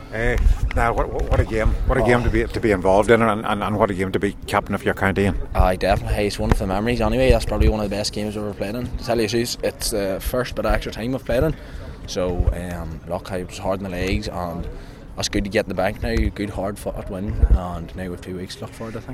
Now, what a game! What a game to be involved in, and what a game to be captain of your county in. I definitely, it's one of the memories anyway. That's probably one of the best games I've ever played in. To tell you the truth, it's the first bit of extra time I've played in. So, look, I was hard in the legs, and it's good to get in the bank now. Good hard fought win, and now with 2 weeks to look forward, I think.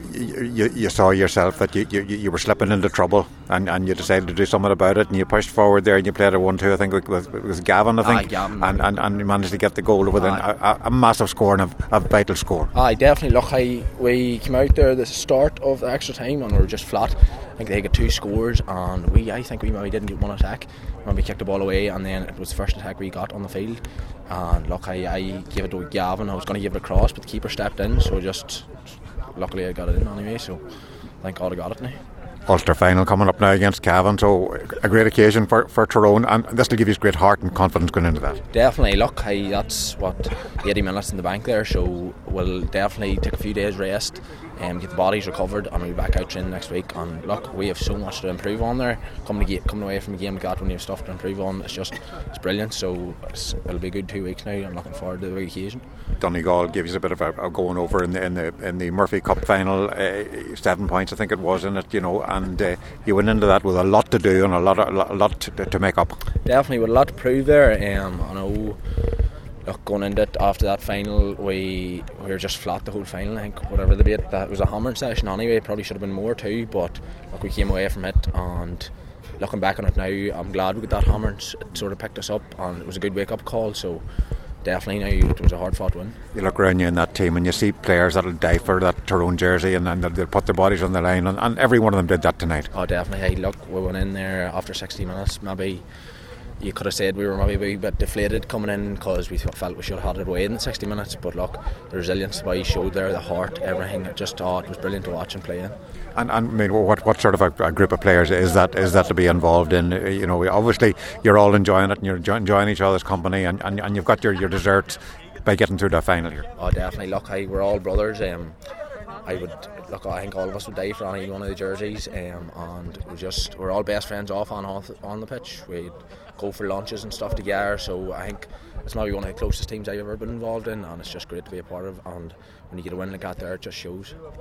You saw yourself that you were slipping into trouble, and you decided to do something about it, and you pushed forward there, and you played a 1-2. I think it was Gavin. Gavin. And you managed to get the goal within a massive score and a vital score. Definitely. Look, we came out there at the start of the extra time, and we were just flat. I think they got 2 scores, and I think we maybe didn't get one attack when we kicked the ball away, and then it was the first attack we got on the field. And look, I gave it to Gavin. I was going to give it across, but the keeper stepped in, so just luckily I got it in anyway. So thank God I got it now. Ulster final coming up now against Cavan, so a great occasion for Tyrone, and this will give you great heart and confidence going into that. Definitely. Look, that's what 80 minutes in the bank there, so we'll definitely take a few days rest and get the bodies recovered, and we'll be back out training next week. And look, we have so much to improve on there. Coming away from a game like that when you have stuff to improve on, it's brilliant. So it'll be a good 2 weeks now. I'm looking forward to the big occasion. Donegal gave you a bit of a going over in the Murphy Cup final, 7 points I think it was in it, and you went into that with a lot to do and a lot to make up. Definitely, with a lot to prove there. I know. Look, going into it after that final, we were just flat the whole final. I think whatever the debate, that was a hammering session anyway. Probably should have been more too, but look, we came away from it, and looking back on it now, I'm glad we got that hammer. It sort of picked us up, and it was a good wake up call. So definitely now it was a hard fought win. You look around you in that team and you see players that'll die for that Tyrone jersey, and they'll put their bodies on the line, and every one of them did that tonight. Oh, definitely. Hey, look, we went in there after 60 minutes, maybe. You could have said we were maybe a bit deflated coming in because we felt we should have had it away in 60 minutes, but look, the resilience the boys showed there, the heart, everything, it was brilliant to watch and play in. And I mean, what sort of a group of players is that to be involved in? Obviously you're all enjoying it and you're enjoying each other's company, and you've got your desserts by getting through that final here. Oh, definitely. Look, we're all brothers. I think all of us would die for any one of the jerseys, and we're all best friends off on the pitch. We'd go for lunches and stuff together, so I think it's maybe one of the closest teams I've ever been involved in, and it's just great to be a part of. And when you get a win like that there, it just shows.